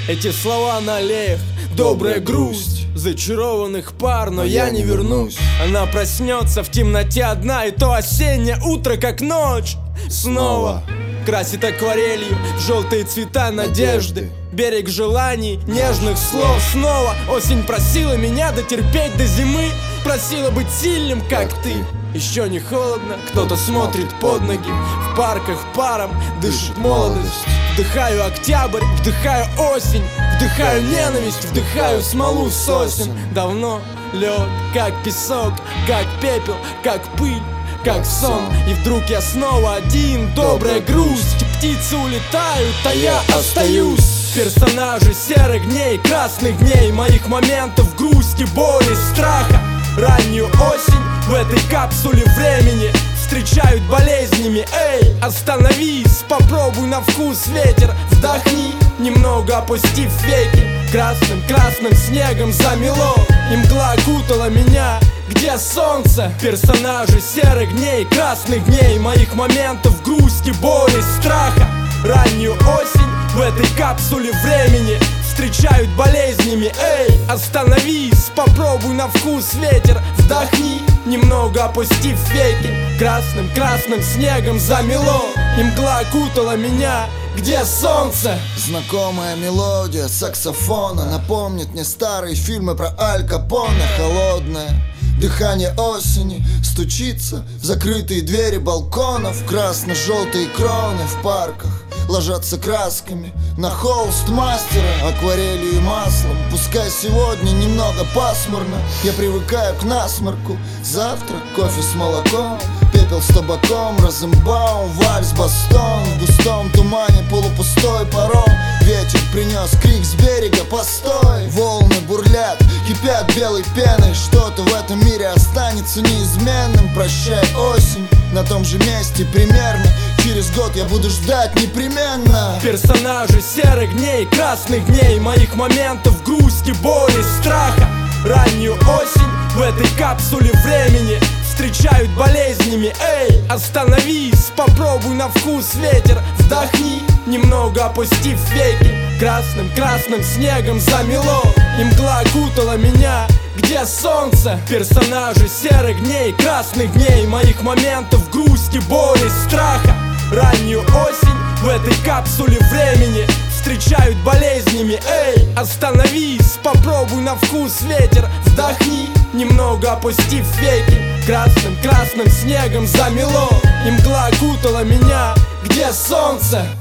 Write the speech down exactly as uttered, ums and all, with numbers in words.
Эти слова на аллеях, добрая грусть зачарованных пар, но я не вернусь. Она проснется в темноте одна, и то осеннее утро, как ночь, снова красит акварелью желтые цвета надежды, берег желаний, нежных слов. Снова осень просила меня дотерпеть до зимы, просила быть сильным, как ты. Еще не холодно, кто-то смотрит под ноги. В парках паром дышит молодость. Вдыхаю октябрь, вдыхаю осень, вдыхаю ненависть, вдыхаю смолу сосен. Давно лед, как песок, как пепел, как пыль, как сон. И вдруг я снова один, добрая грусть. Птицы улетают, а я остаюсь. Персонажи серых дней, красных дней, моих моментов грусти, боли, страха. Раннюю осень в этой капсуле времени встречают болезнями. Эй, остановись, попробуй на вкус ветер. Вдохни, немного опустив веки. Красным, красным снегом замело, и мгла окутала меня. Где солнце? Персонажи серых дней, красных дней, моих моментов грусти, боли, страха. Раннюю осень в этой капсуле времени встречают болезнями. Эй, остановись, попробуй на вкус ветер. Вдохни, немного опустив веки. Красным, красным снегом замело, и мгла окутала меня. Где солнце? Знакомая мелодия саксофона напомнит мне старые фильмы про Аль Капоне. Холодное дыхание осени стучится в закрытые двери балконов. Красно-желтые кроны в парках ложатся красками на холст мастера, акварелью и маслом. Пускай сегодня немного пасмурно, я привыкаю к насморку. Завтра кофе с молоком, пепел с табаком, Розенбаум, вальс, бастон. В густом тумане полупустой паром. Ветер принес крик с берега, постой. Волны бурлят, кипят белой пеной. Что-то в этом мире останется неизменным. Прощай, осень, на том же месте примерно. Через год я буду ждать непременно. Персонажи серых дней, красных дней, моих моментов грусти, боли, страха. Раннюю осень в этой капсуле времени встречают болезнями. Эй, остановись, попробуй на вкус ветер. Вдохни, немного опустив веки. Красным, красным снегом замело, и мгла окутала меня. Где солнце? Персонажи серых дней, красных дней, моих моментов грусти, боли, страха. Раннюю осень в этой капсуле времени встречают болезнями. Эй, остановись, попробуй на вкус ветер. Вдохни, немного опустив веки. Красным, красным снегом замело, и мгла окутала меня. Где солнце?